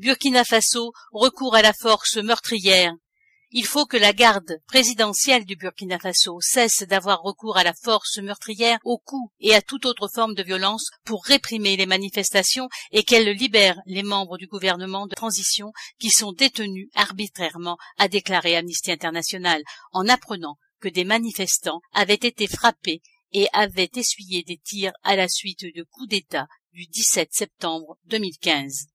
Burkina Faso, recours à la force meurtrière. Il faut que la garde présidentielle du Burkina Faso cesse d'avoir recours à la force meurtrière, aux coups et à toute autre forme de violence pour réprimer les manifestations et qu'elle libère les membres du gouvernement de transition qui sont détenus arbitrairement, a déclaré Amnesty International, en apprenant que des manifestants avaient été frappés et avaient essuyé des tirs à la suite de coups d'État du 17 septembre 2015.